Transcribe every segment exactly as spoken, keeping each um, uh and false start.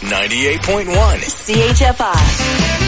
ninety-eight point one C H F I.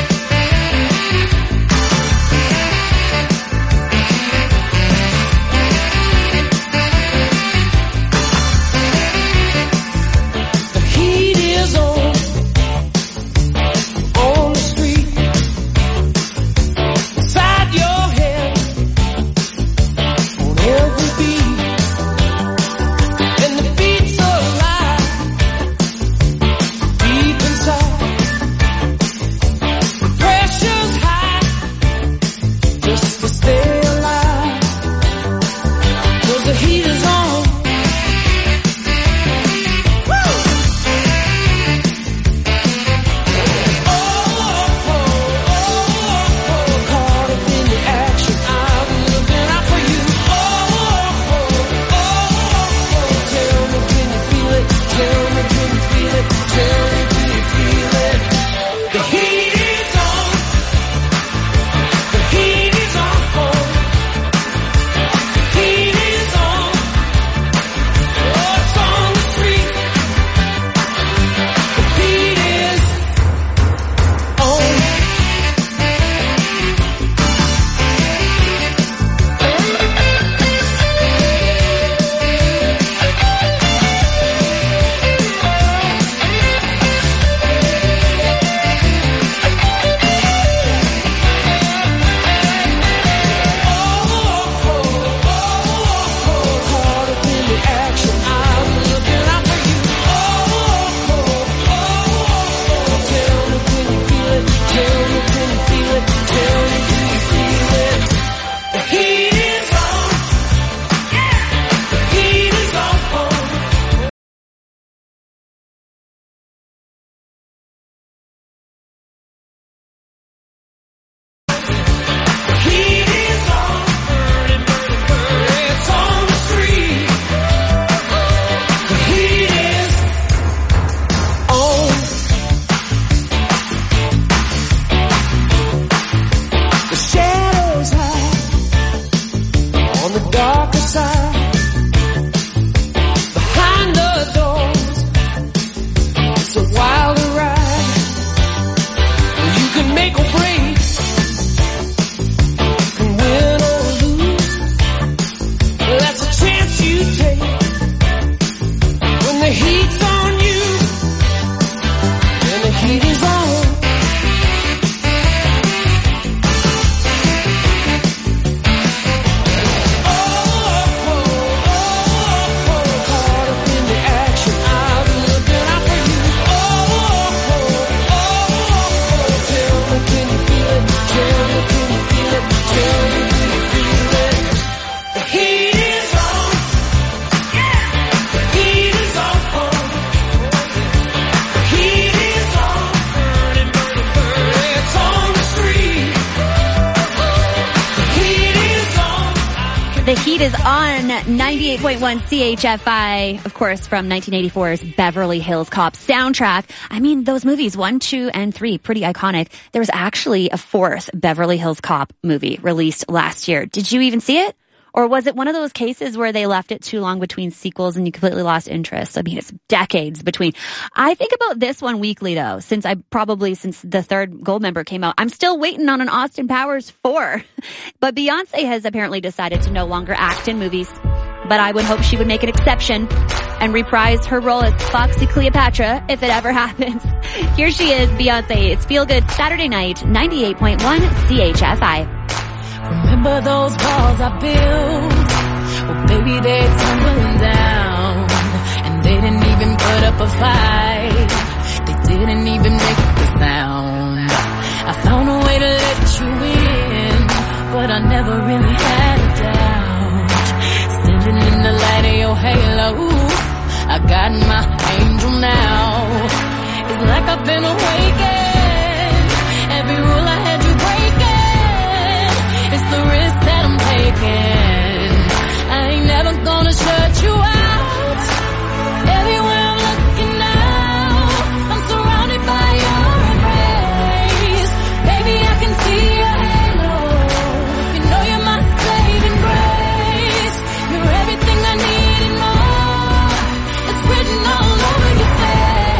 ninety-eight point one C H F I, of course, from nineteen eighty-four's Beverly Hills Cop soundtrack. I mean, those movies, one, two, and three, pretty iconic. There was actually a fourth Beverly Hills Cop movie released last year. Did you even see it? Or was it one of those cases where they left it too long between sequels and you completely lost interest? I mean, it's decades between. I think about this one weekly, though, since I probably, since the third Goldmember came out, I'm still waiting on an Austin Powers four. But Beyonce has apparently decided to no longer act in movies. But I would hope she would make an exception and reprise her role as Foxy Cleopatra if it ever happens. Here she is, Beyonce. It's Feel Good Saturday Night, ninety-eight point one C H F I. Remember those walls I built? Well, baby, they're tumbling down. And they didn't even put up a fight. They didn't even make a sound. I found a way to let you in, but I never really had a doubt. Standing in the light of your halo, I got my angel now. It's like I've been awakened. Every rule I had you breaking. It's the risk that I'm taking. I ain't never gonna shut you out. Everywhere I'm looking now, I'm surrounded by your embrace. Baby, I can see your halo. You know you're my saving grace. You're everything I need and more. It's written all over your face.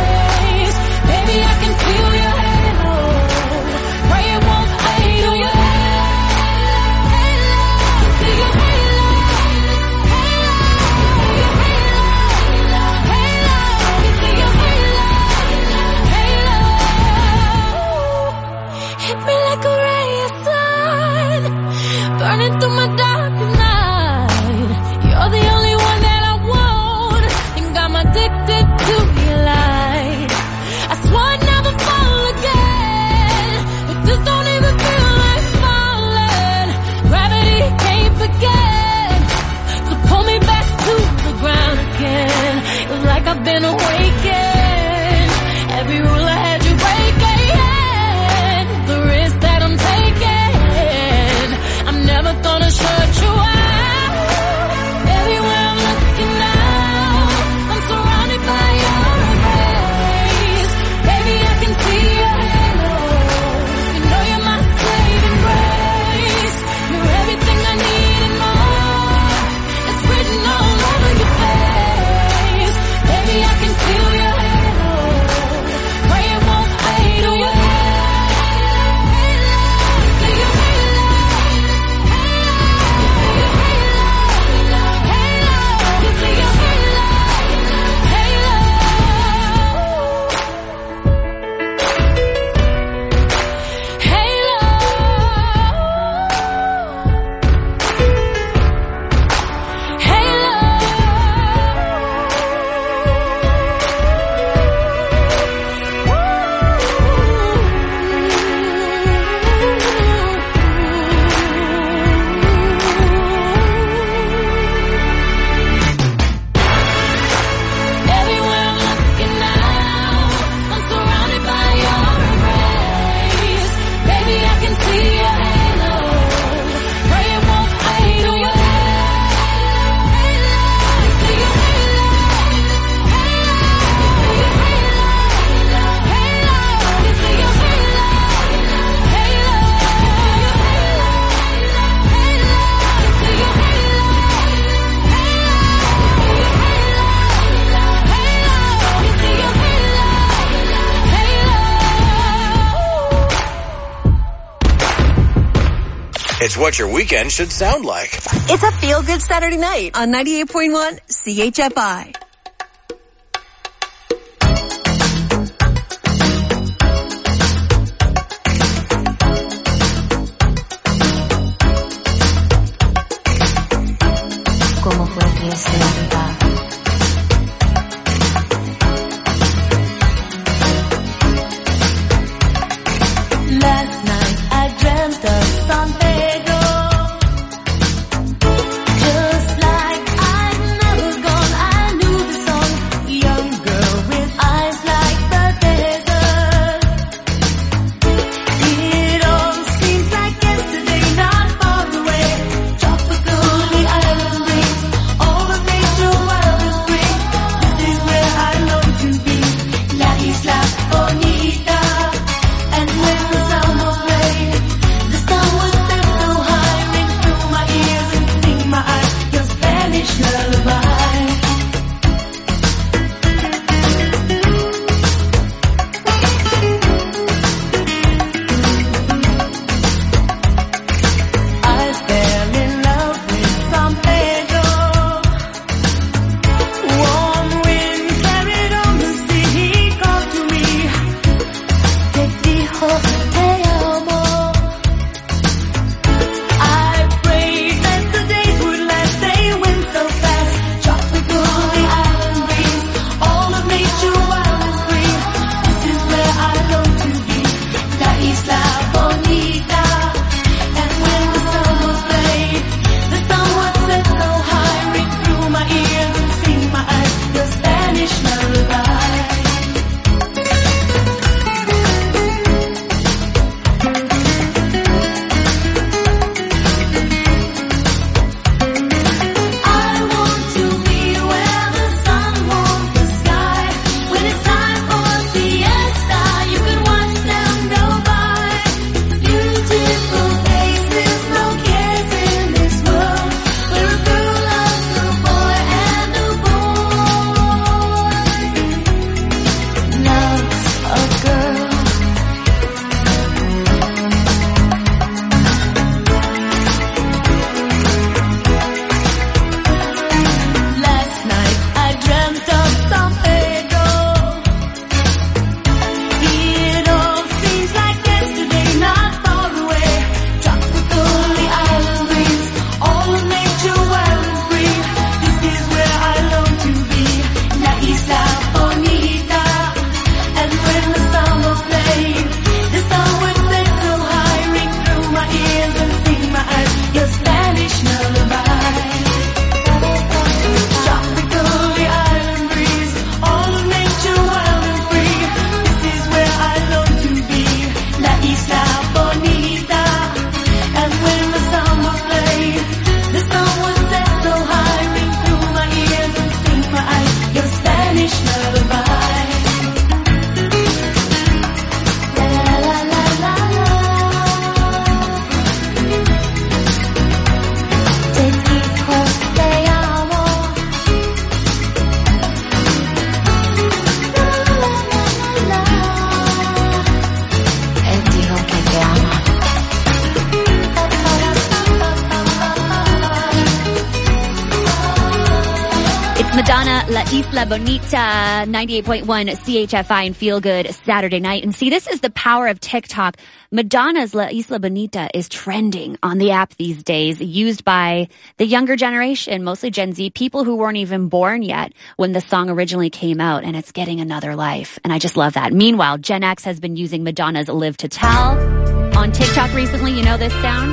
It's what your weekend should sound like. It's a feel-good Saturday night on ninety-eight point one C H F I. ¿Cómo fue que ese día? Last night I dreamt of San Pedro, just like I've never gone. I knew the song, young girl with eyes like the desert. It all seems like yesterday, not far away. Tropical, the island breeze, all the nature wild and free. This is where I long to be, La Isla Bonita. And when the sound was played, the sun was set so high, ring through my ears and sting my eyes, your Spanish lullaby. I fell in love with San Pedro. Warm wind carried on the sea, he called to me. Te dijo te amo. I prayed that the days would last, they went so fast. Tropical, the island breeze, all of nature wild and free. This is where I long to be, La Isla Bonita. And when the sun was played, the sun was set so high, ring through my ears and sting my eyes, your Spanish lullaby. I want to be where the sun warms the sky. When it's time for siesta, you can watch them go by. Beautiful faces, no cares in this world. Where a girl loves a boy and a boy loves a girl. Last night I dreamt of San Pedro. It all seems like yesterday, not far away. Tropical, the island breeze, all of nature wild and free. This is where I long to be, La Isla Bonita. And when the sun was played, the sun would set so high, ring through my ears and sting my eyes, your Spanish lullaby. Tropical, the island breeze, all of nature wild and free. This is where I long to be, La Isla Bonita. And when the sun was played, the sun was set so high, ring through my ears and sting my eyes, your Spanish lullaby. La la la la la la. Te dijo te amo. La la la la la. Él dijo que te ama. It's Madonna, La Isla Bonita, ninety-eight point one C H F I and Feel Good Saturday night. And see, this is the power of TikTok. Madonna's La Isla Bonita is trending on the app these days, used by the younger generation, mostly Gen Z, people who weren't even born yet when the song originally came out, and it's getting another life. And I just love that. Meanwhile, Gen X has been using Madonna's Live to Tell on TikTok recently. You know this sound?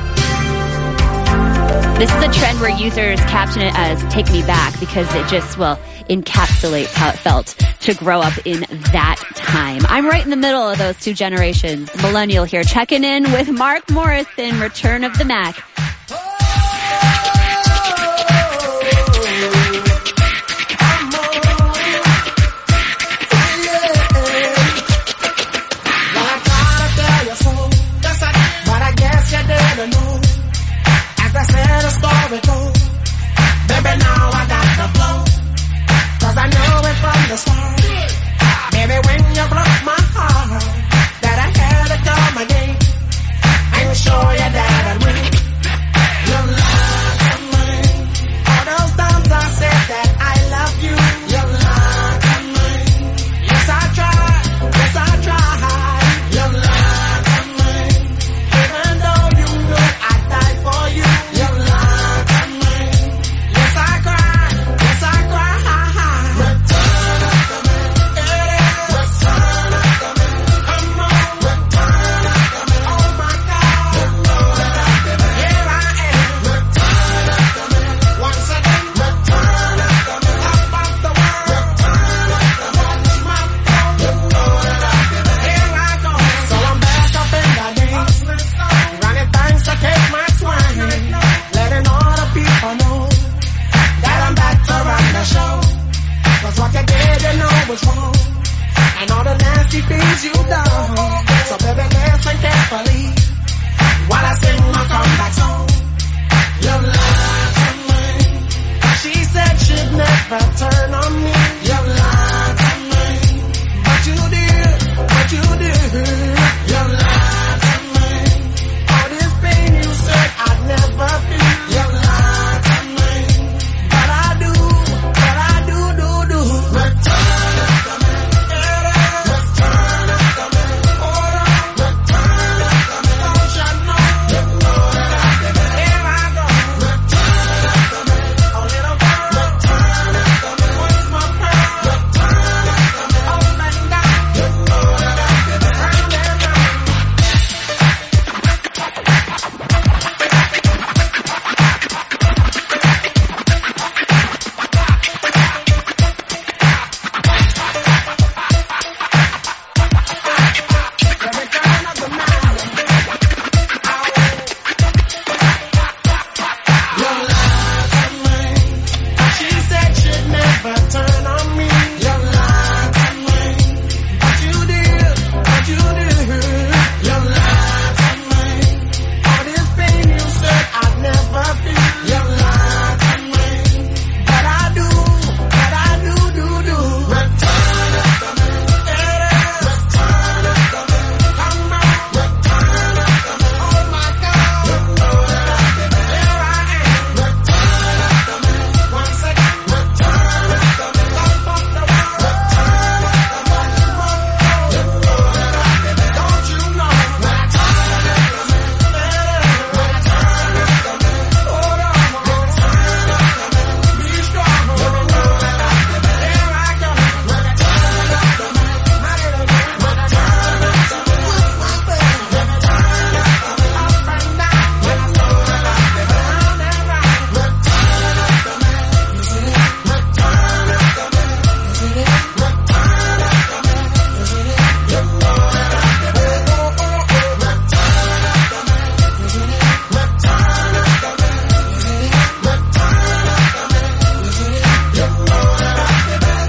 This is a trend where users caption it as "Take Me Back" because it just, well, encapsulates how it felt to grow up in that time. I'm right in the middle of those two generations. Millennial here, checking in with Mark Morrison, Return of the Mac. Sure you that I will. and all the nasty things you've done. So baby, listen carefully while I sing my comeback song. You lied to me. She said she'd never turn on me. You lied to me, but you did, but you did. You lied to me. All this pain you said I'd never feel. You lied to me, but I do, but I do, do, do. Return it to me, return it to me, hold on, return it to me. Don't you know, you know that I did it. Here I go, return it to me, a little girl, return it to me. What's my prayer? Return it to me, up and down. You know that I did it, round and round. She said she'd never turn on me. You lied to me, but you did, but you did. You lied to me. All this pain you said I'd never feel. You lied to me, but I do, but I do, do, do. Return it to me, return it to me. Come back, return it to me. Oh my God, you know that I did it. Here I am, return it to me. One second, return it to me. Don't fuck the world, return it to me. You know that I did it. Don't you know? Return it to me. Return it to me. Hold on, return it to me. Be strong, you know that I did it. Here I go, return it to me. My little girl, return it to me. What's my baby? Return it to me. Up and down, you know that I did it. Round and round, return it to me. Return it to me. Return it to me. You know that I did it. Oh, oh, oh. Return it to me. Return it to me. Return it to me. You know that I did it.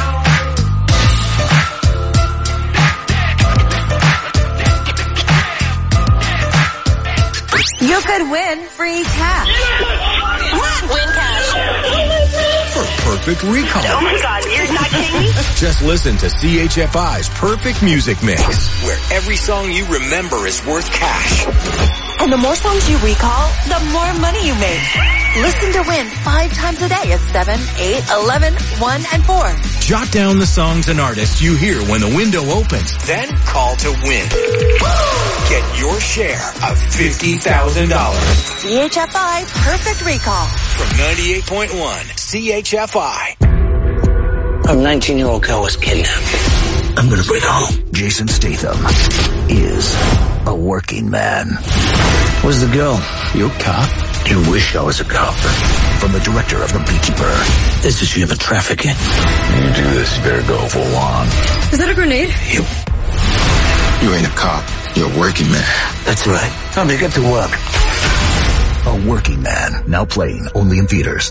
You could win free cash. Win cash. For Perfect Recall. Oh my God, you're not kidding me? Just listen to C H F I's Perfect Music Mix, where every song you remember is worth cash. And the more songs you recall, the more money you make. Listen to win five times a day at seven, eight, eleven, one, and four. Jot down the songs and artists you hear when the window opens. Then call to win. Get your share of fifty thousand dollars. C H F I Perfect Recall. From ninety-eight point one C H F I. A nineteen-year-old girl was kidnapped. I'm gonna bring her home. Jason Statham is a working man. Where's the girl? You a cop? You wish I was a cop. From the director of The Beekeeper. This is human trafficking. You do this, you better go full on. Is that a grenade? You. You ain't a cop. You're a working man. That's right. Time to get to work. A Working Man. Now playing only in theaters.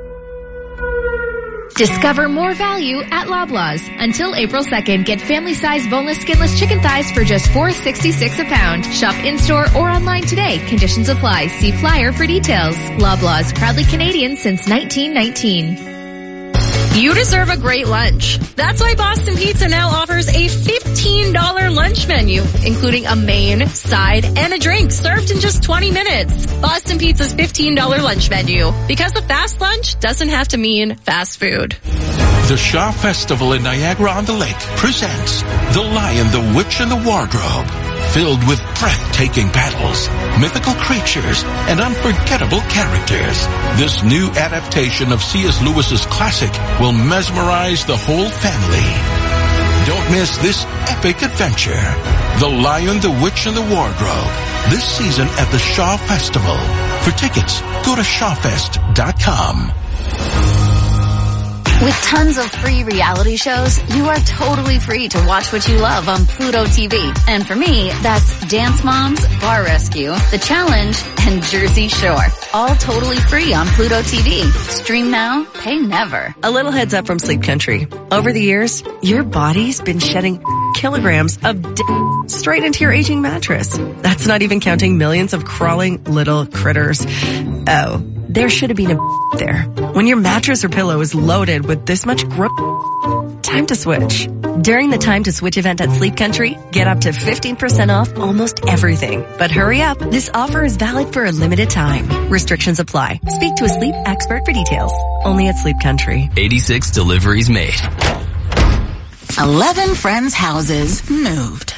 Discover more value at Loblaws. Until April second, get family-sized boneless skinless chicken thighs for just four dollars and sixty-six cents a pound. Shop in-store or online today. Conditions apply. See flyer for details. Loblaws, proudly Canadian since nineteen nineteen. You deserve a great lunch. That's why Boston Pizza now offers a fifteen dollars lunch menu, including a main, side, and a drink served in just twenty minutes. Boston Pizza's fifteen dollars lunch menu. Because a fast lunch doesn't have to mean fast food. The Shaw Festival in Niagara-on-the-Lake presents The Lion, the Witch, and the Wardrobe. Filled with breathtaking battles, mythical creatures, and unforgettable characters. This new adaptation of C S Lewis's classic will mesmerize the whole family. Don't miss this epic adventure. The Lion, the Witch, and the Wardrobe. This season at the Shaw Festival. For tickets, go to shawfest dot com. With tons of free reality shows, you are totally free to watch what you love on Pluto T V. And for me, that's Dance Moms, Bar Rescue, The Challenge, and Jersey Shore. All totally free on Pluto T V. Stream now, pay never. A little heads up from Sleep Country. Over the years, your body's been shedding kilograms of d- straight into your aging mattress. That's not even counting millions of crawling little critters. Oh, there should have been a there. When your mattress or pillow is loaded with this much growth, time to switch. During the Time to Switch event at Sleep Country, get up to fifteen percent off almost everything. But hurry up, this offer is valid for a limited time. Restrictions apply. Speak to a sleep expert for details. Only at Sleep Country. eighty-six deliveries made. Eleven friends' houses moved.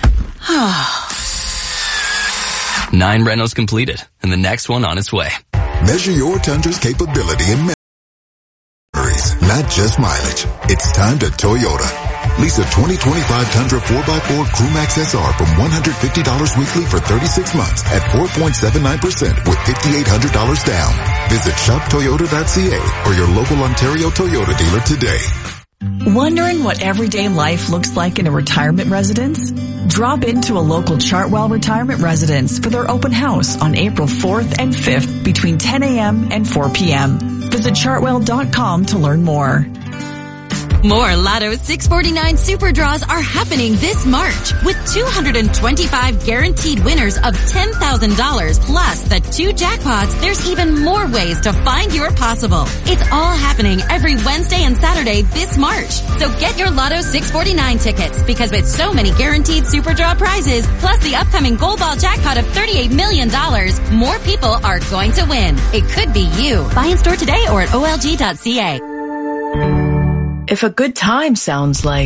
Nine rentals completed, and the next one on its way. Measure your Tundra's capability in memories, not just mileage. It's time to Toyota. Lease a twenty twenty-five Tundra four by four Crewmax S R from one hundred fifty dollars weekly for thirty-six months at four point seven nine percent with five thousand eight hundred dollars down. Visit shop toyota dot c a or your local Ontario Toyota dealer today. Wondering what everyday life looks like in a retirement residence? Drop into a local Chartwell retirement residence for their open house on April fourth and fifth between ten a.m. and four p.m. Visit chartwell dot com to learn more. More Lotto six forty-nine Super Draws are happening this March with two hundred twenty-five guaranteed winners of ten thousand dollars plus the two jackpots. There's even more ways to find your possible. It's all happening every Wednesday and Saturday this March. So get your Lotto six forty-nine tickets because with so many guaranteed Super Draw prizes plus the upcoming Gold Ball jackpot of thirty-eight million dollars, more people are going to win. It could be you. Buy in store today or at O L G dot C A. If a good time sounds like,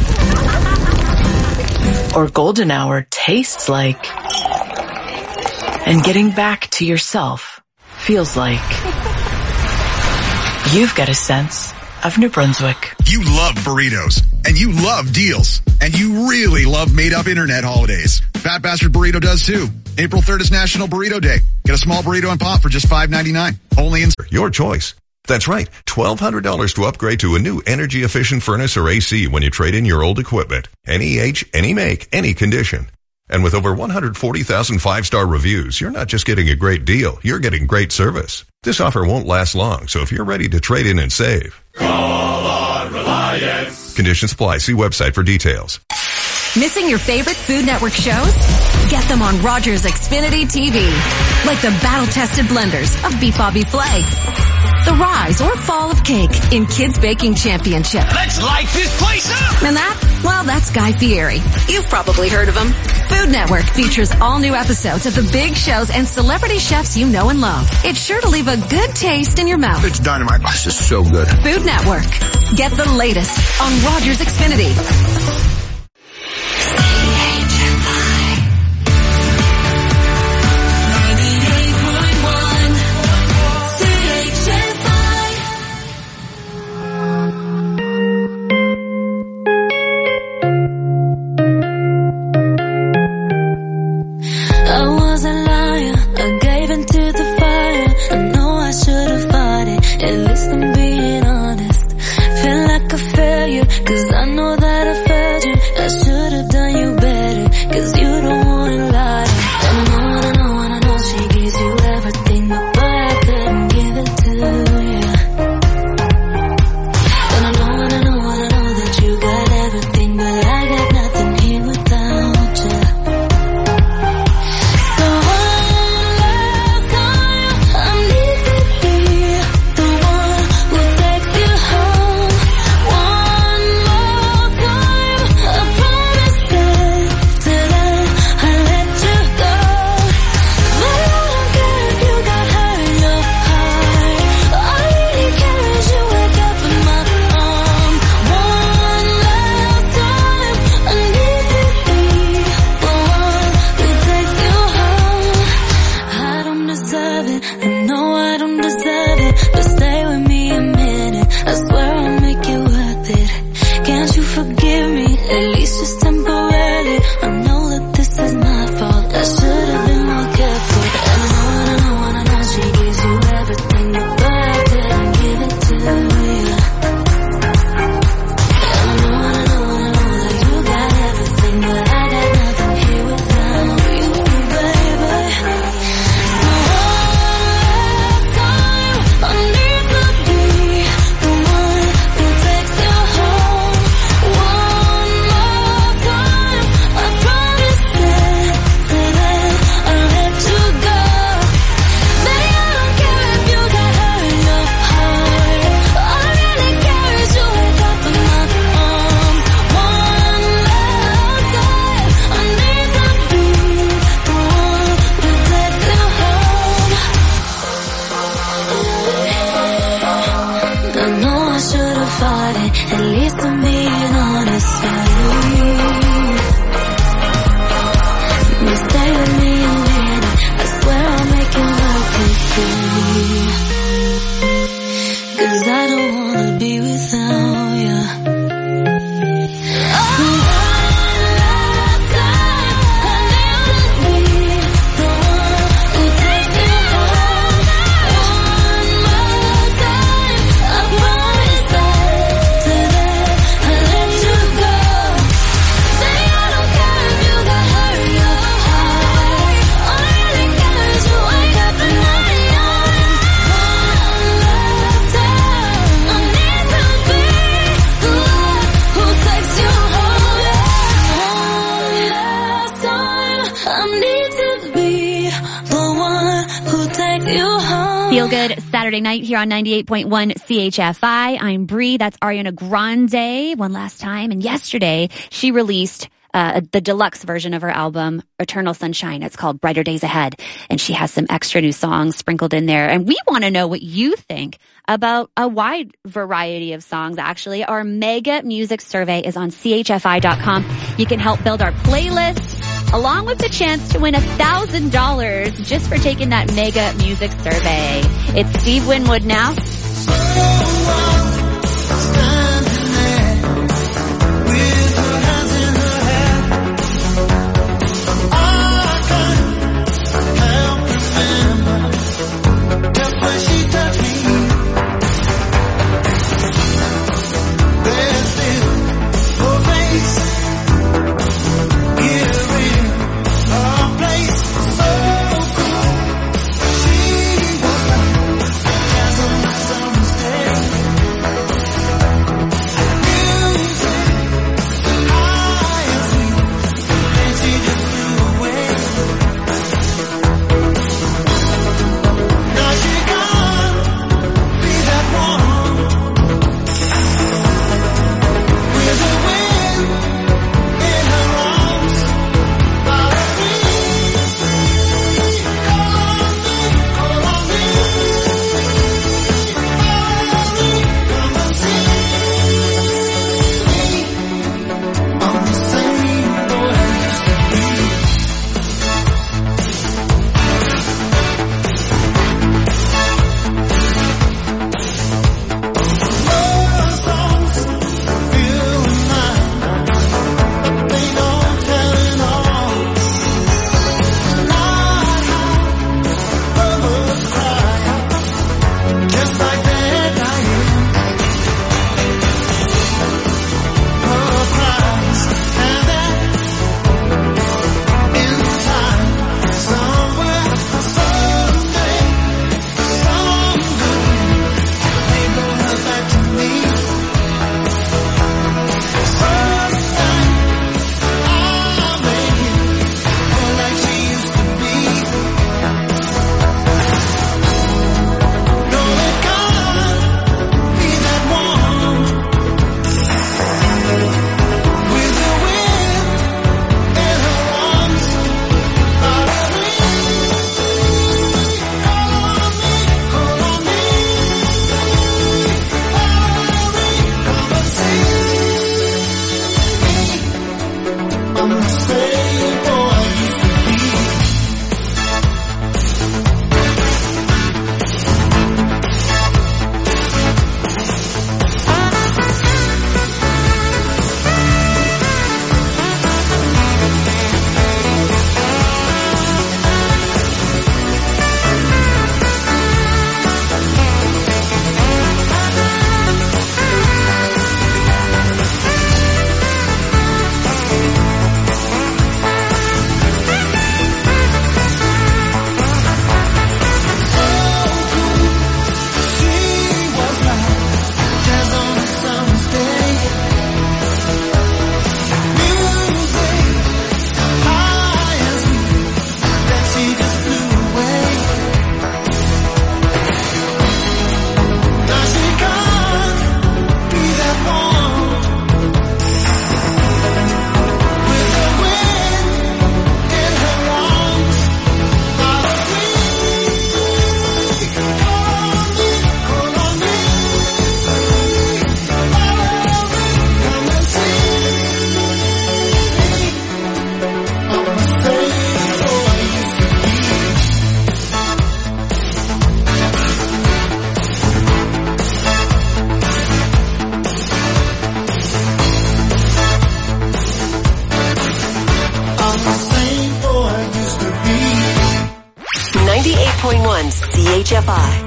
or golden hour tastes like, and getting back to yourself feels like, you've got a sense of New Brunswick. You love burritos, and you love deals, and you really love made-up internet holidays. Fat Bastard Burrito does too. April third is National Burrito Day. Get a small burrito and pop for just five ninety-nine. Only in your choice. That's right, twelve hundred dollars to upgrade to a new energy-efficient furnace or A C when you trade in your old equipment. Any age, any make, any condition. And with over one hundred forty thousand five-star reviews, you're not just getting a great deal, you're getting great service. This offer won't last long, so if you're ready to trade in and save, call on Reliance. Conditions apply. See website for details. Missing your favorite Food Network shows? Get them on Rogers Xfinity T V. Like the battle-tested blenders of Beef Bobby Flay. The rise or fall of cake in Kids Baking Championship. Let's light this place up! And that, well, that's Guy Fieri. You've probably heard of him. Food Network features all new episodes of the big shows and celebrity chefs you know and love. It's sure to leave a good taste in your mouth. It's dynamite. This is so good. Food Network. Get the latest on Rogers Xfinity. Feel Good Saturday night here on ninety-eight point one C H F I. I'm Bree. That's Ariana Grande one last time. And yesterday she released uh, the deluxe version of her album, Eternal Sunshine. It's called Brighter Days Ahead. And she has some extra new songs sprinkled in there. And we want to know what you think about a wide variety of songs, actually. Our mega music survey is on C H F I dot com. You can help build our playlist, along with the chance to win one thousand dollars just for taking that mega music survey. It's Steve Winwood now. ninety-eight point one C H F I.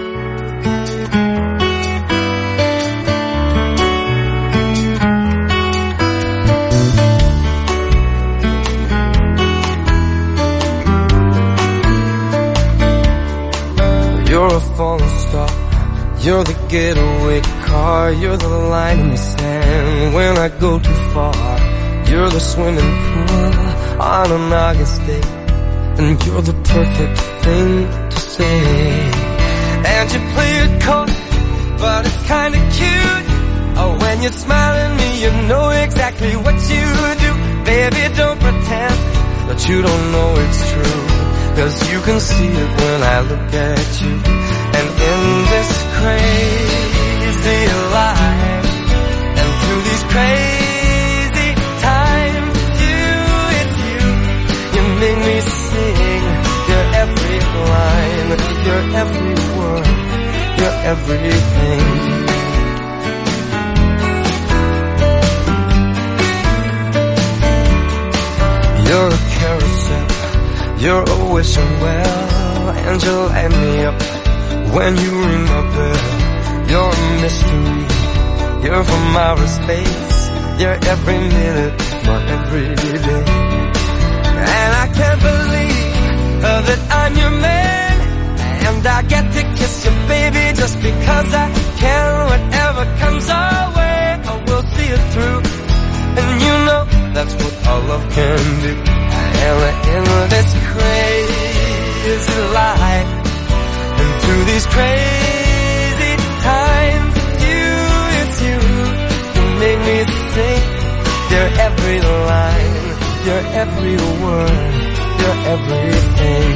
You're a falling star, you're the getaway car, you're the line in the sand when I go too far. You're the swimming pool on an August day, and you're the perfect thing to say. and you play it cold, but it's kinda cute. Oh, when you smile at me, you know exactly what you do. Baby, don't pretend that you don't know it's true, 'cause you can see it when I look at you. And in this crazy life, and through these crazy times, it's you, it's you. You make me sing your every line, your every word, your everything. You're a carousel, you're always well, and you light me up when you ring my bell. You're a mystery, you're from outer space, you're every minute, my every day. And I can't believe uh, that I'm your man, and I get to kiss you, baby, just because I can. Whatever comes our way, I will see it through, and you know that's what our love can do. And in this crazy life, and through these crazy times, it's you, it's you. You make me sing your every line, your every word, your everything.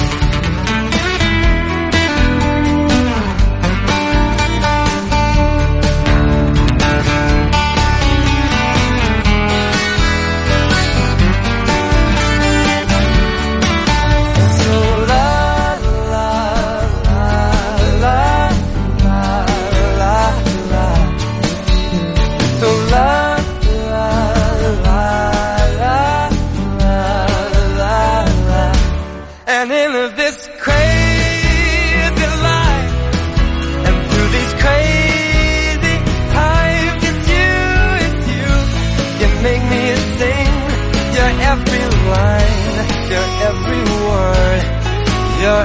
And in this crazy life, and through these crazy times, it's you, it's you. You make me sing your every line, your every word, your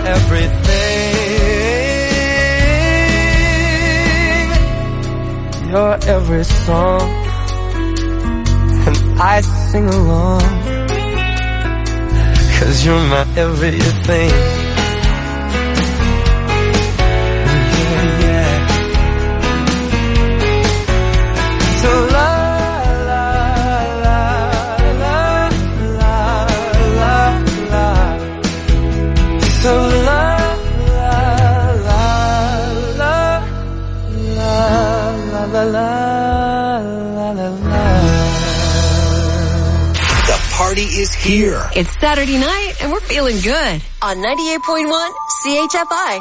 everything, your every song, and I sing along. 'Cause you're my everything. Yeah, yeah. So la la la la la la la. So la la la la la la la la la la. Party is here. It's Saturday night and we're feeling good. On ninety-eight point one C H F I.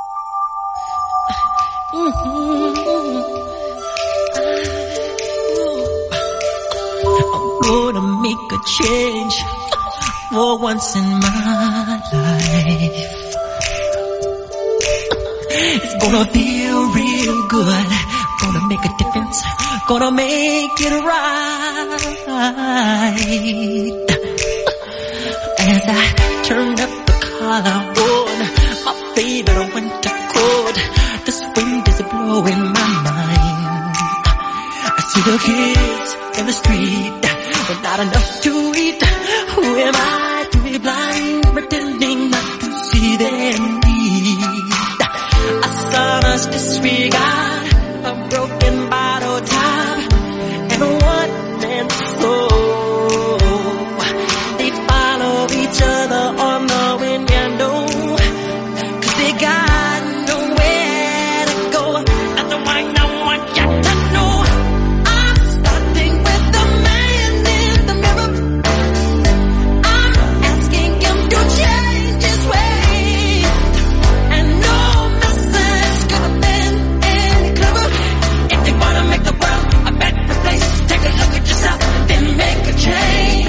I'm gonna make a change for once in my life. It's gonna feel real good. Gonna make a difference. Gonna make it right. As I turn up the collar on my favorite winter coat, this wind is blowing my mind. I see the kids in the street with not enough to eat. Who am I to be blind, pretending not to see their need? A son's disregard, a broken bottle top, and a one-man soul. They follow each other on the window, 'cause they got nowhere to go. That's the one I want you to know. I'm starting with the man in the mirror. I'm asking him to change his ways, and no message could have been any clearer. If they wanna make the world a better place, take a look at yourself, then make a change.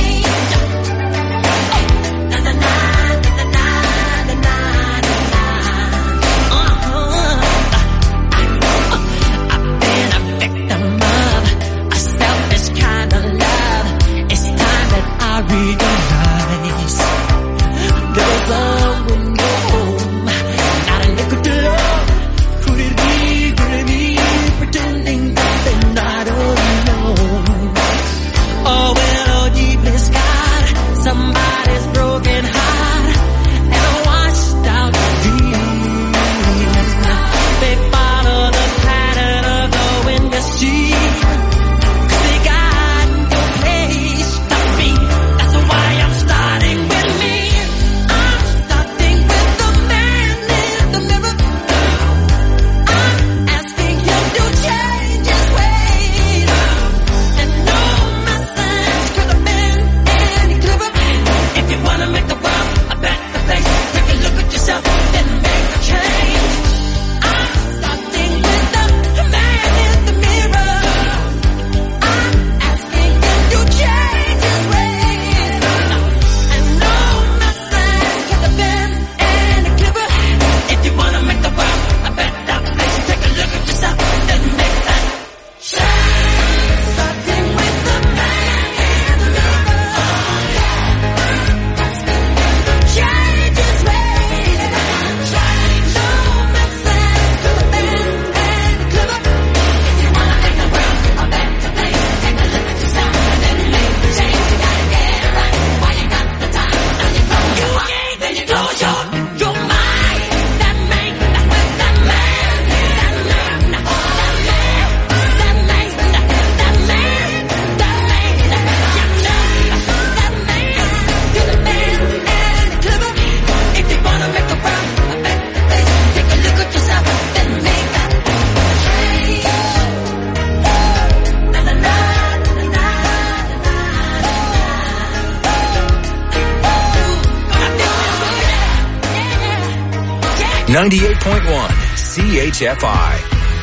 Realize there's someone home, not a nickel to love. Could it be, could it be, pretending that they're not alone? Oh well, deep in sky, somebody's broken heart and a washed out dream. ninety-eight point one C H F I.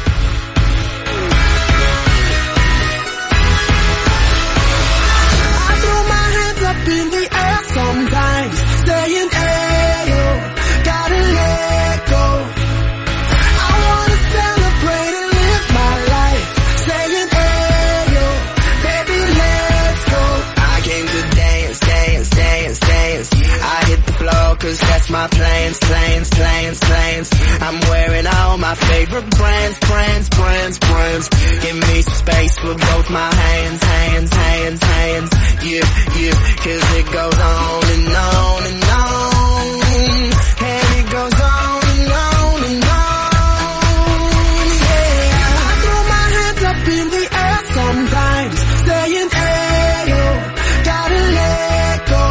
In the air sometimes, saying, ayo, gotta let go. I wanna celebrate and live my life, saying, ayo, baby, let's go. I came to dance, dance, dance, dance. I hit the floor cause that's my plans, plans, plans, plans. I'm wearing all my favorite brands, brands, brands, brands. Give me space with both my hands, hands, hands, hands. Yeah, yeah, cause it goes on and on and on. And it goes on and on and on. Yeah, I throw my hands up in the air sometimes, saying, ayo, gotta let go.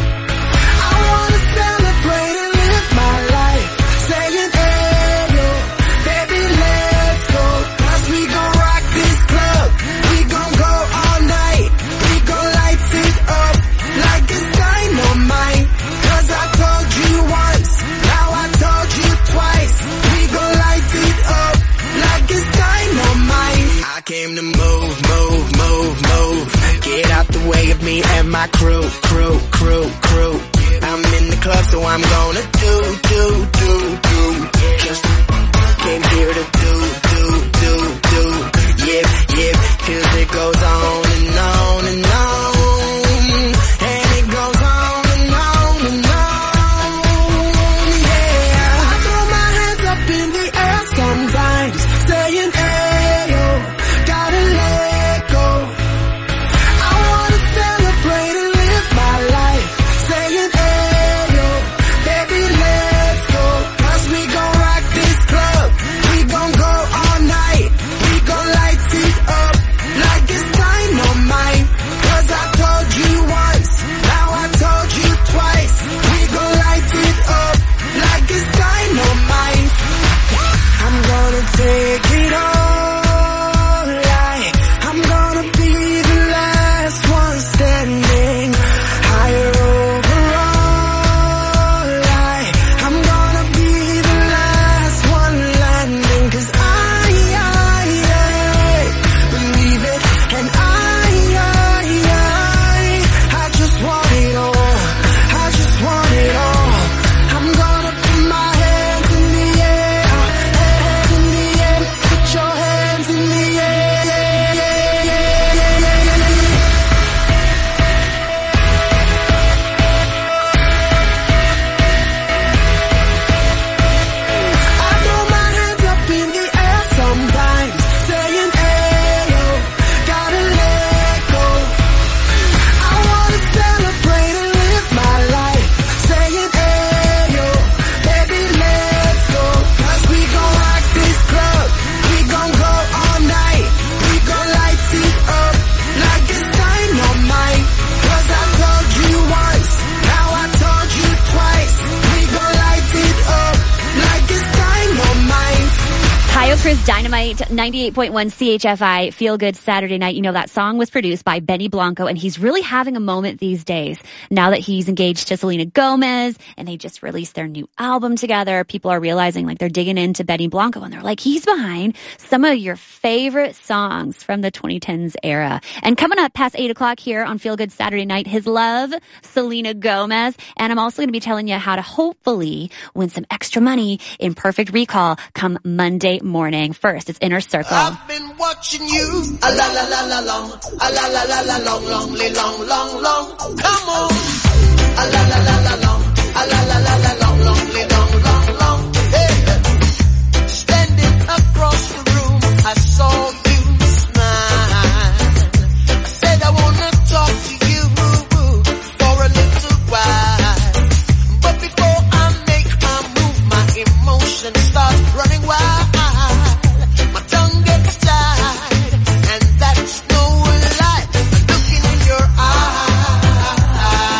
I wanna celebrate and live my life, saying, ayo, baby, let's go. Cause we gon' rock this club, we gon' go all night, we gon' light it up like it's dynamite. Cause I told you once, now I told you twice, we gon' light it up like it's dynamite. I came to move, move, move, move. Get out the way of me and my crew, crew, crew, crew. I'm in the club, so I'm gonna do, do, do, do. Just came here to do, do, do, do. Yep, yep, cause it goes on and on and on. And it goes on and on and on. Yeah, I throw my hands up in the air sometimes, saying, ayo, gotta let go. I wanna celebrate and live my life, saying, ayo, baby, let's go. Cause we gon' rock this club, we gon' go all night, we gon' light it up like it's dynamite. Cause I told you once, now I told you twice, we gon' light it up like it's dynamite. I'm gonna take it all, like I'm gonna be the last one standing, higher overall, like I'm gonna be the last one landing. Cause I, I, I believe it, and I, I, I, I just want it all, I just want it all. I'm gonna put my hands in the air, hands in the air, put your hands in the air, yeah, yeah, yeah, yeah, yeah, yeah. I throw my hands up in the air sometimes, saying, ayo, gotta let go. I wanna celebrate and live my life, saying, ayo, baby, let's go. Cause we gon' rock this club, we gon' go all night, we gon' light it up like it's dynamite. Cause I told you once, now I told you twice, we gon' light it up like it's dynamite. Kyle Cruz Dynamite, ninety-eight point one C H F I, Feel Good Saturday Night. You know, that song was produced by Benny Blanco, and he's really having a moment these days. Now that he's engaged to Selena Gomez, and they just released their new album together, people are realizing, like, they're digging into Benny Blanco, and they're like, he's behind some of your favorite songs from the twenty tens era. And coming up past eight o'clock here on Feel Good Saturday Night, his love, Selena Gomez. And I'm also going to be telling you how to hopefully win some extra money in Perfect Recall come Monday morning. First, it's Inner Circle. I've been watching you, a la la la la long, a la la la la long, long, long, long, long. Come on, a la la la la long, a la la la la long, long, long, long, long. Hey, standing across the room, I saw you smile. I said I wanna talk to you for a little while, but before I make my move, my emotions start running wild. My tongue gets tied, and that's no lie. Looking in your eyes,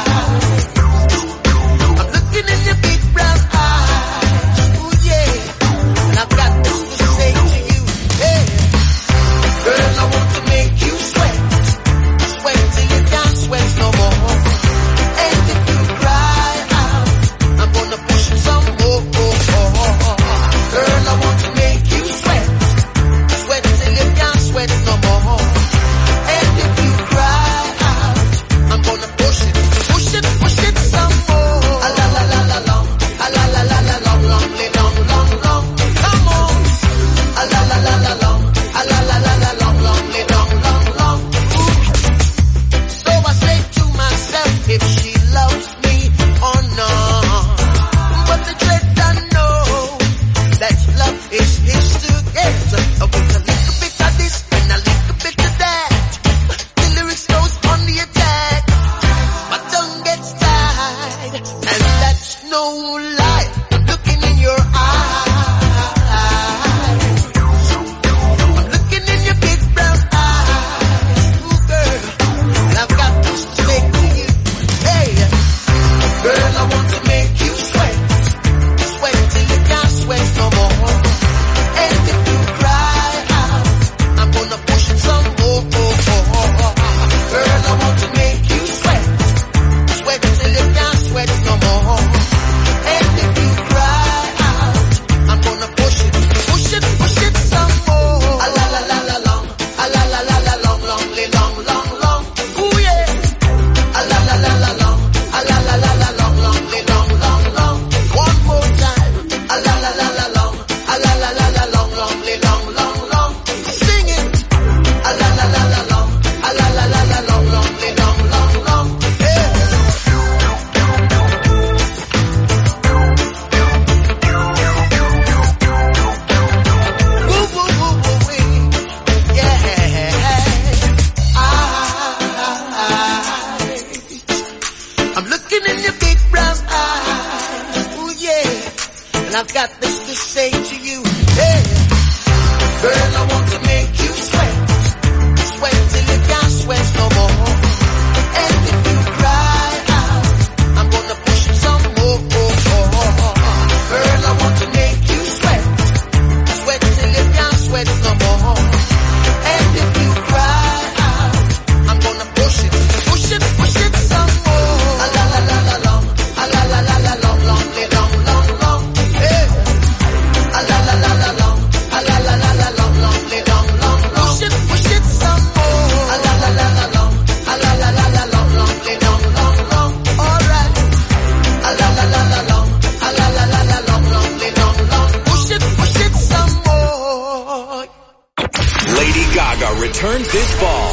And I've got this to say to you. Hey, girl, I want to make you sweat. Sweat till you can't sweat no more. And if you cry out, I'm gonna push some more. Girl, I want to make you sweat. Sweat till you can't sweat no more. And if you cry out, I'm gonna push it, push it, push it some more. A la la la la long, a la la la la long, long, long, long, long. Hey. A la la la la long, a la la la la long, long, long, long, long. Push it, push it some more. A la la la la long, a la la la la long, long, long, long, long. All right. A la la la la long, a la la la la long, long, long, long. Push it, push it some more. Lady Gaga returns this fall.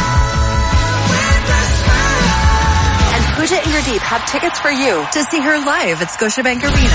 And Pooja Ingerdeep have tickets for you to see her live at Scotiabank Arena.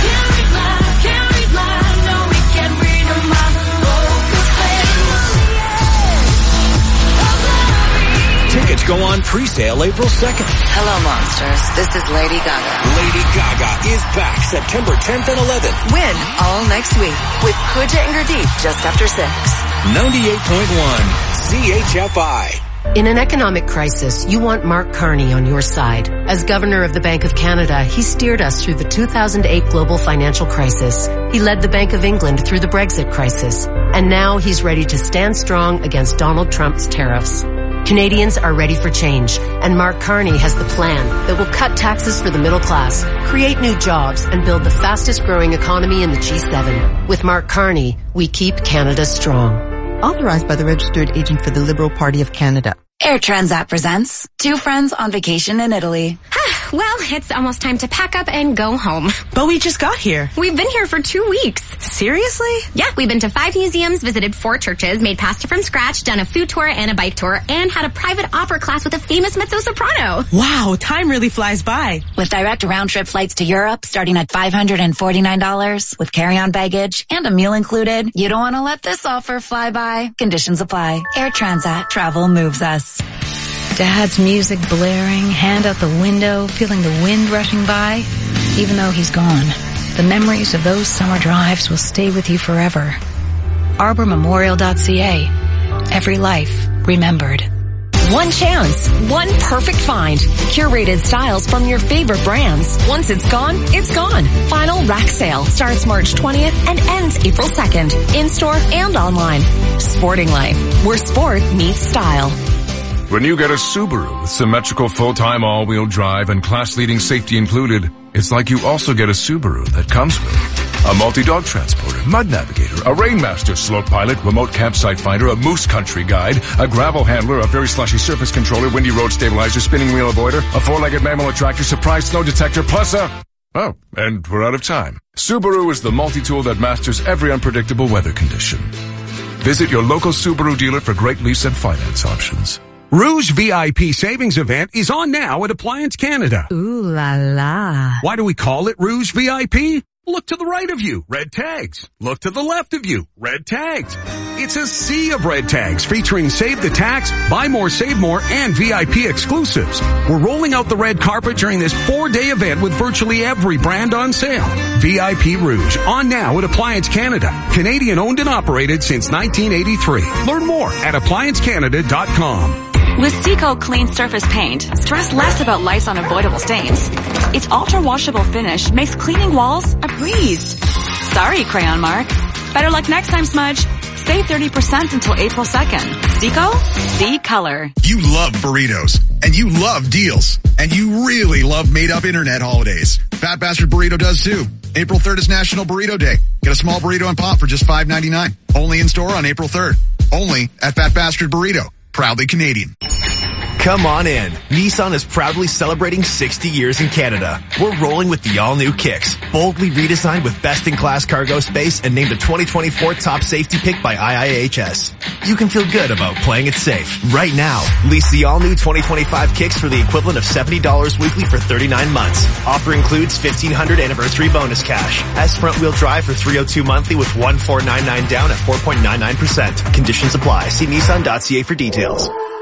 Tickets go on pre-sale April second. Hello, monsters. This is Lady Gaga. Lady Gaga is back September tenth and eleventh. Win all next week with Pooja Ingerdeep just after six. ninety-eight point one C H F I. In an economic crisis, you want Mark Carney on your side. As Governor of the Bank of Canada, he steered us through the two thousand eight global financial crisis. He led the Bank of England through the Brexit crisis. And now he's ready to stand strong against Donald Trump's tariffs. Canadians are ready for change, and Mark Carney has the plan that will cut taxes for the middle class, create new jobs, and build the fastest growing economy in the G seven. With Mark Carney, we keep Canada strong. Authorized by the registered agent for the Liberal Party of Canada. Air Transat presents Two Friends on Vacation in Italy. Well, it's almost time to pack up and go home. But we just got here. We've been here for two weeks. Seriously? Yeah, we've been to five museums, visited four churches, made pasta from scratch, done a food tour and a bike tour, and had a private opera class with a famous mezzo-soprano. Wow, time really flies by. With direct round-trip flights to Europe starting at five hundred forty-nine dollars with carry-on baggage and a meal included, you don't want to let this offer fly by. Conditions apply. Air Transat. Travel moves us. Dad's music blaring, hand out the window, feeling the wind rushing by. Even though he's gone, the memories of those summer drives will stay with you forever. arbor memorial dot c a. Every life remembered. One chance, one perfect find. Curated styles from your favorite brands. Once it's gone, it's gone. Final rack sale starts March twentieth and ends April second. In-store and online. Sporting Life, where sport meets style. When you get a Subaru with symmetrical full-time all-wheel drive and class-leading safety included, it's like you also get a Subaru that comes with a multi-dog transporter, mud navigator, a Rainmaster slope pilot, remote campsite finder, a moose country guide, a gravel handler, a very slushy surface controller, windy road stabilizer, spinning wheel avoider, a four-legged mammal attractor, surprise snow detector, plus a... Oh, and we're out of time. Subaru is the multi-tool that masters every unpredictable weather condition. Visit your local Subaru dealer for great lease and finance options. Rouge V I P Savings Event is on now at Appliance Canada. Ooh la la. Why do we call it Rouge V I P? Look to the right of you, red tags. Look to the left of you, red tags. It's a sea of red tags featuring Save the Tax, Buy More, Save More, and V I P exclusives. We're rolling out the red carpet during this four-day event with virtually every brand on sale. V I P Rouge, on now at Appliance Canada. Canadian owned and operated since nineteen eighty-three. Learn more at appliance canada dot com. With Seco Clean Surface Paint, stress less about life's unavoidable stains. Its ultra-washable finish makes cleaning walls a breeze. Sorry, Crayon Mark. Better luck next time, Smudge. Save thirty percent until April second. Seco? See color. You love burritos, and you love deals, and you really love made-up internet holidays. Fat Bastard Burrito does too. April third is National Burrito Day. Get a small burrito and pop for just five ninety-nine. Only in store on April third. Only at Fat Bastard Burrito. Proudly Canadian. Come on in. Nissan is proudly celebrating sixty years in Canada. We're rolling with the all-new Kicks, boldly redesigned with best-in-class cargo space and named a twenty twenty-four top safety pick by I I H S. You can feel good about playing it safe. Right now, lease the all-new twenty twenty-five Kicks for the equivalent of seventy dollars weekly for thirty-nine months. Offer includes fifteen hundred anniversary bonus cash. S front-wheel drive for three oh two monthly with one four nine nine down at four point nine nine percent. Conditions apply. See Nissan dot C A for details.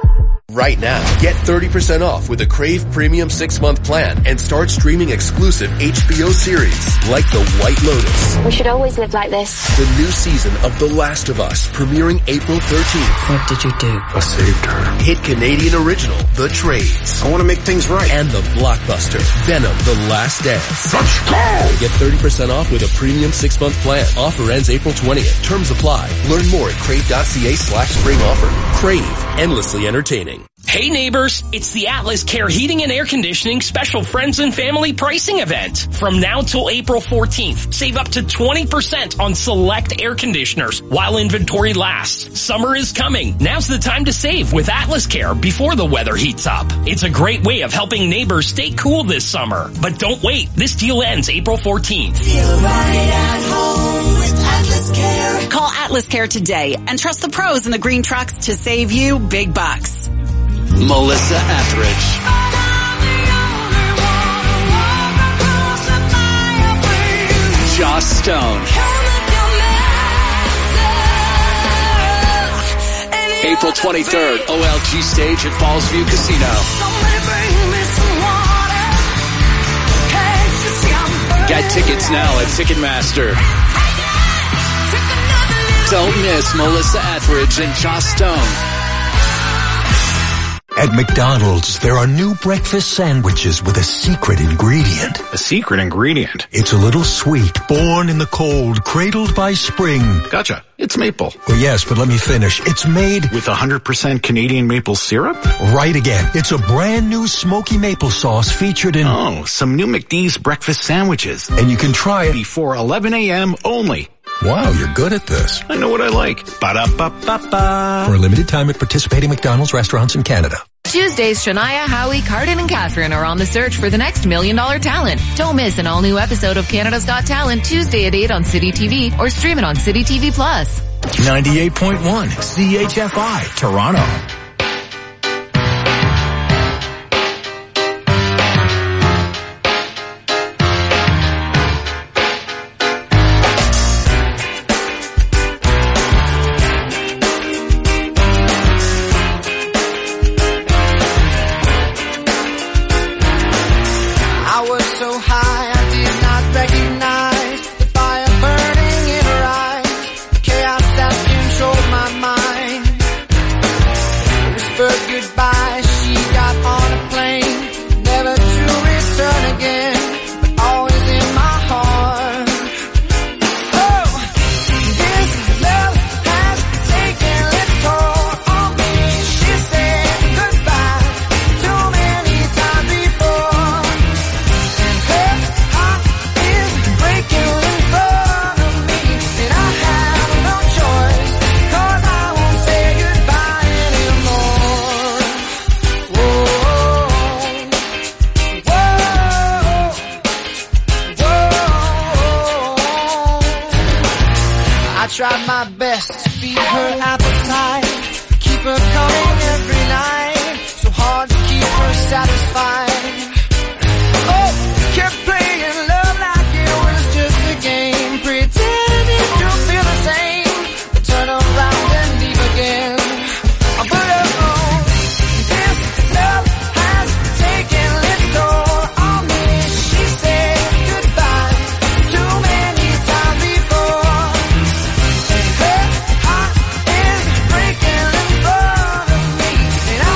Right now, get thirty percent off with a Crave Premium six-month plan and start streaming exclusive H B O series like The White Lotus. We should always live like this. The new season of The Last of Us, premiering April thirteenth. What did you do? I saved her. Hit Canadian original, The Trades. I want to make things right. And the blockbuster, Venom, The Last Dance. Let's go! Get thirty percent off with a premium six-month plan. Offer ends April twentieth. Terms apply. Learn more at crave.ca slash spring offer. Crave, endlessly entertaining. Hey neighbors, it's the Atlas Care Heating and Air Conditioning Special Friends and Family Pricing Event. From now till April fourteenth, save up to twenty percent on select air conditioners while inventory lasts. Summer is coming. Now's the time to save with Atlas Care before the weather heats up. It's a great way of helping neighbors stay cool this summer. But don't wait, this deal ends April fourteenth. Feel right at home with Atlas Care. Call Atlas Care today and trust the pros in the green trucks to save you big bucks. Melissa Etheridge. Joss Stone. April twenty-third, O L G stage at Fallsview Casino. Get tickets now at Ticketmaster. Don't miss Melissa Etheridge and Joss Stone. At McDonald's, there are new breakfast sandwiches with a secret ingredient. A secret ingredient? It's a little sweet, born in the cold, cradled by spring. Gotcha. It's maple. Well, yes, but let me finish. It's made with one hundred percent Canadian maple syrup? Right again. It's a brand new smoky maple sauce featured in... Oh, some new McD's breakfast sandwiches. And you can try it before eleven a.m. only. Wow, you're good at this. I know what I like. Ba-da-ba-ba-ba. For a limited time at participating McDonald's restaurants in Canada. Tuesdays, Shania, Howie, Cardin, and Catherine are on the search for the next million dollar talent. Don't miss an all-new episode of Canada's Got Talent Tuesday at eight on City T V or stream it on City T V Plus. ninety-eight point one C H F I, Toronto. Tried my best to feed her appetite, keep her coming every night, so hard to keep her satisfied. Oh, kept playing love like it was just a game, pretending to feel the same, but turn around and leave again. But oh, this love has taken its toll on me. She said goodbye too many times before. Her heart is breaking in front of me, and I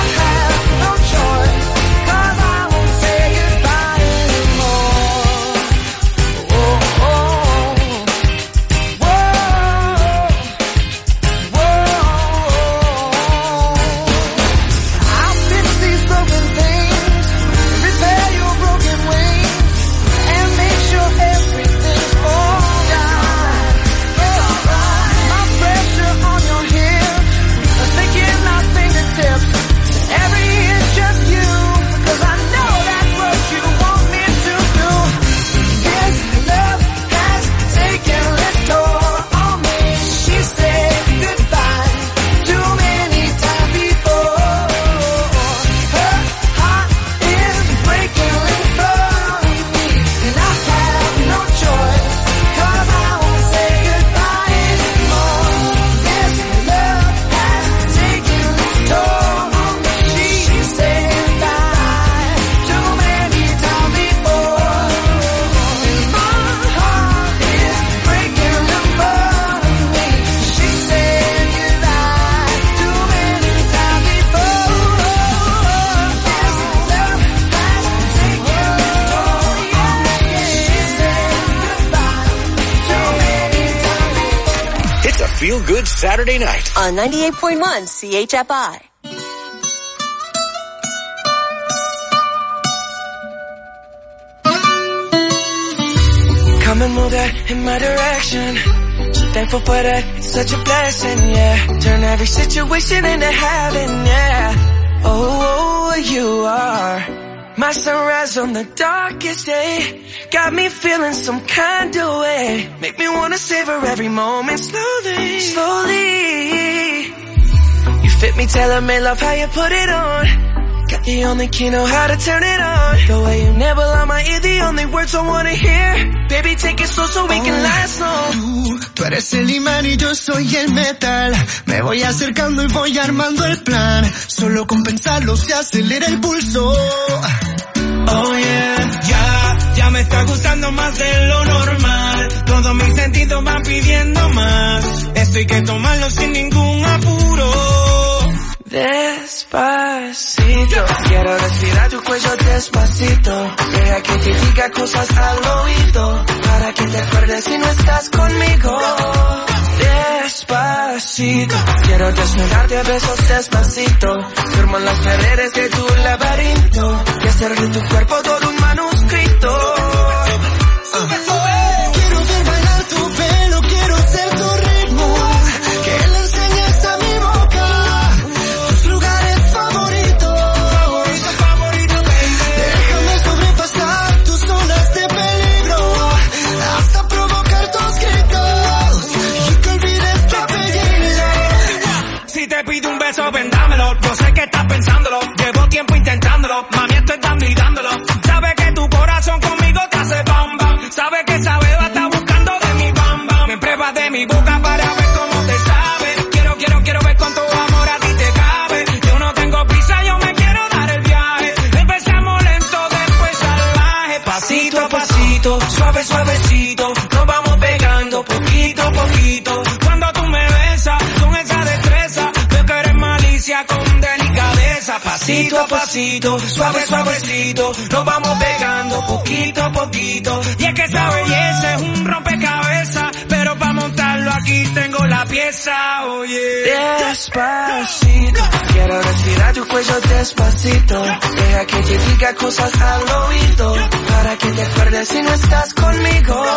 feel-good Saturday night. On ninety-eight point one C H F I. Come and move that in my direction. So thankful for that, it's such a blessing, yeah. Turn every situation into heaven, yeah. Oh, oh, you are my sunrise on the darkest day. Got me feeling some kind of way. Make me wanna savor every moment slowly, slowly. You fit me, tailor-made, love how you put it on. Got the only key, know how to turn it on. The way you nibble on my ear, the only words I wanna hear. Baby, take it slow so we can last long. Tú, tú eres el imán y yo soy el metal. Me voy acercando y voy armando el plan. Solo con pensarlo se acelera el pulso. Oh yeah, ya, ya me está gustando más de lo normal. Todos mis sentidos van pidiendo más. Esto hay que tomarlo sin ningún apuro. Despacito, quiero respirar tu cuello despacito. Deja que te diga cosas al oído, para que te acuerdes si no estás conmigo. Despacito, quiero desnudarte a besos despacito. Firmo en las paredes de tu laberinto y hacer de tu cuerpo todo un manuscrito. Uh. Quiero ver bailar tu pelo, quiero ser tu ritmo. Que le enseñes a mi boca tus lugares favoritos. Favorito, favorito, baby. Déjame sobrepasar tus zonas de peligro, hasta provocar tus gritos y que olvides tu apellido. Si te pido un beso, ven dámelo. Yo sé que estás pensándolo, llevo tiempo intentándolo. Mami, estoy dando y dándolo. Sabes que tu corazón conmigo te hace bam bam. Sabes que esa beba está buscando de mi bam bam. Me pruebas de mi boca para ver cómo te sabe. Quiero, quiero, quiero ver cuánto amor a ti te cabe. Yo no tengo prisa, yo me quiero dar el viaje. Empezamos lento, después salvaje. Pasito a pasito, suave, suavecito. Nos vamos pegando poquito a poquito. Cuando tú me besas con esa destreza, veo que eres malicia con delicadeza. Pasito a pasito, suave, suavecito. Nos vamos pegando poquito a poquito. Y es que esa belleza es un rompecabezas, pero para montarlo aquí tengo la pieza, oye. Despacito, quiero respirar tu cuello despacito. Deja que te diga cosas al oído, para que te acuerdes si no estás conmigo.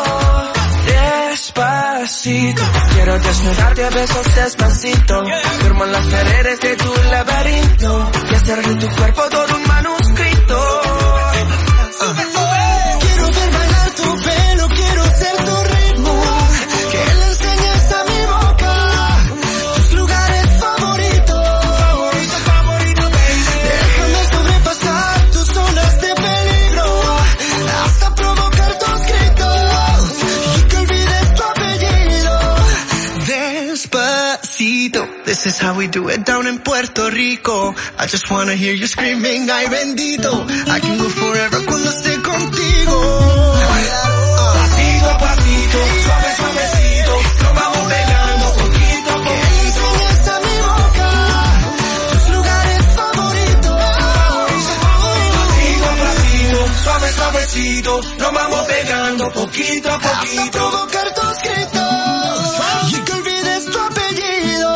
Despacito, quiero desnudarte a besos despacito. Firmo en las paredes de tu laberinto y hacer de tu cuerpo todo un manuscrito. Uh. Quiero ver bailar tu pelo, quiero ser tu ritmo. Que le enseñes a mi boca tus lugares favoritos. Favorito, favorito, baby. Déjame sobrepasar tus zonas de peligro, hasta provocar tus gritos y que olvides tu apellido. Despacito, this is how we do it down in Puerto Rico. I just wanna hear you screaming, ay bendito. I can go forever cuando esté contigo. Pasito a pasito, suave, suavecito. Nos vamos pegando poquito a poquito. Enseñas a mi boca tus lugares favoritos. Pasito a pasito, suave, suavecito. Nos vamos pegando poquito a poquito. Hasta provocar tus gritos y que olvides tu apellido.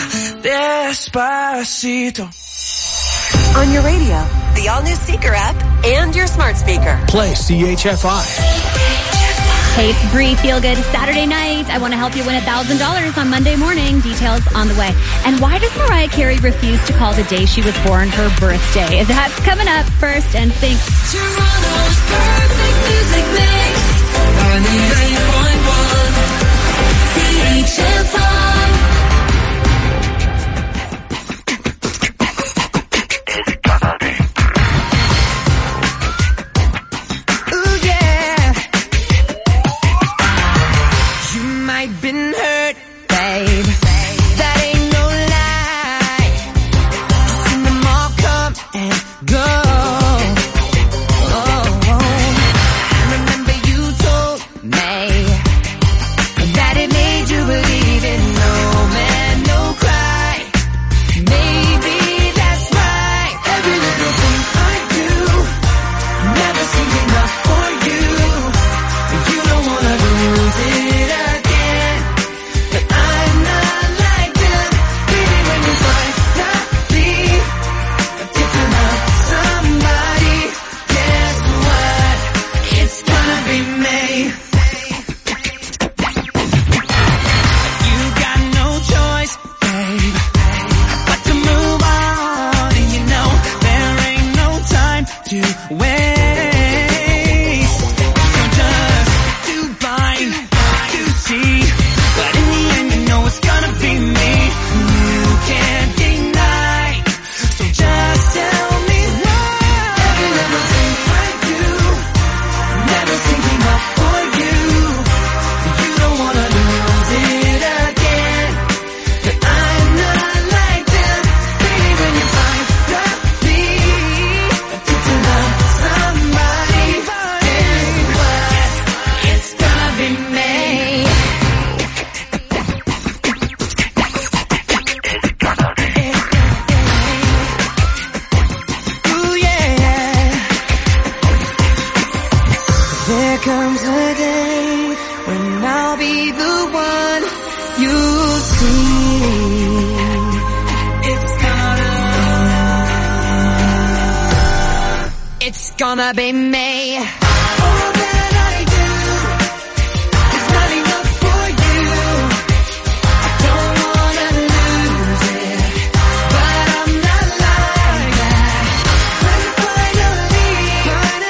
Despacito. On your radio, the all-new Seeker app, and your smart speaker. Play C H F I. Hey, it's Bree. Feel good Saturday night. I want to help you win one thousand dollars on Monday morning. Details on the way. And why does Mariah Carey refuse to call the day she was born her birthday? That's coming up first. And think. Toronto's perfect music mix. ninety-nine point one C H F I. Been hurt, babe. That ain't no lie. Seen them all come and go. Oh. way. You're just too blind to see, but in the end you know it's gonna be me. You can't deny, so just tell me why. Every little thing I do never seems enough for you. You don't wanna lose it again, but I'm not like them. Baby, when you find me, to love somebody, guess what? It's gonna be me. Ooh, yeah. There comes a day when I'll be the one you see. It's gonna, it's gonna be me. Oh,